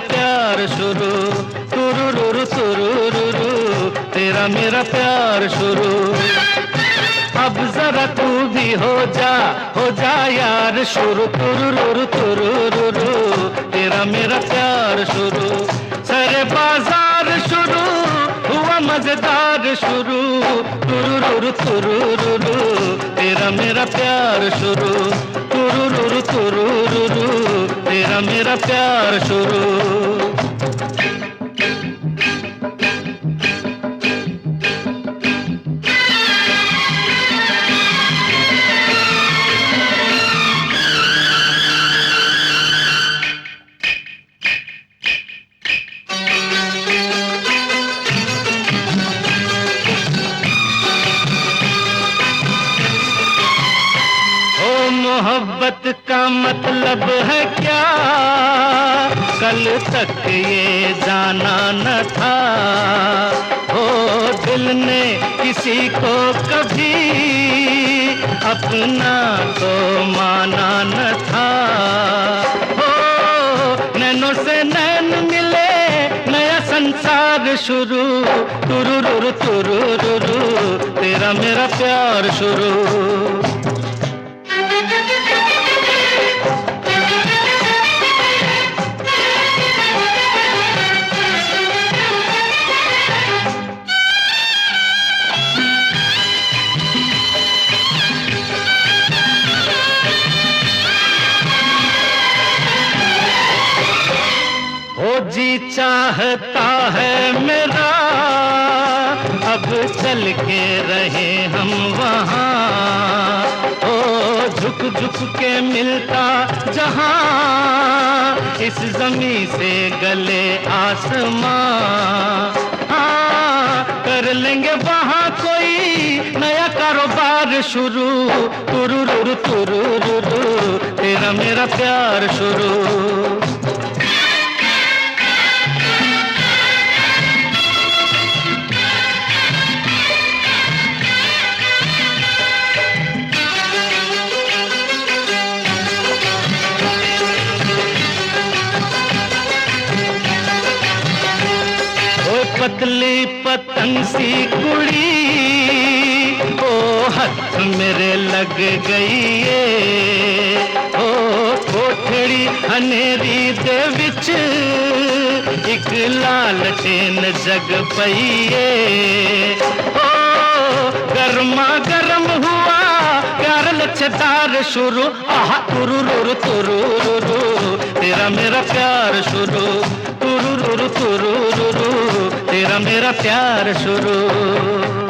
प्यार शुरू, तुरुरुरु तुरुरुरु, तेरा मेरा प्यार शुरू। अब जरा तू भी हो जा यार शुरू, तुरुरुरु तुरुरुरु, तेरा मेरा प्यार शुरू। सारे बाजार शुरू हुआ मजेदार शुरू, तुरुरुरु तुरुरुरु, तेरा मेरा प्यार शुरू, तुरुरुरु तुरुरुरु, तेरा मेरा प्यार शुरू। मोहब्बत का मतलब है क्या, कल तक ये जाना न था। हो दिल ने किसी को कभी अपना तो माना न था। हो नैनों से नैन मिले, नया संसार शुरू, तुरुरुरु तुरुरुरु, तेरा मेरा प्यार शुरू। जी चाहता है मेरा अब चल के रहे हम वहाँ, ओ झुक झुक के मिलता जहाँ इस जमी से गले आसमां। हाँ कर लेंगे वहाँ कोई नया कारोबार शुरू, तुरुरुरु तुरुरुरु, तेरा मेरा प्यार शुरू। पतली पतंग सी कुड़ी ओ हथ मेरे लग गई है, ओ कोठड़ी हनेरी दे विच एक लालटेन जग पई है। ओ गर्मा गर्म हुआ प्यार लच्छेदार शुरू, आहा तुरुरुरु तुरुरुरु, तेरा मेरा प्यार शुरू, तुरुरुरु तुरुरुरु, तेरा मेरा प्यार शुरू।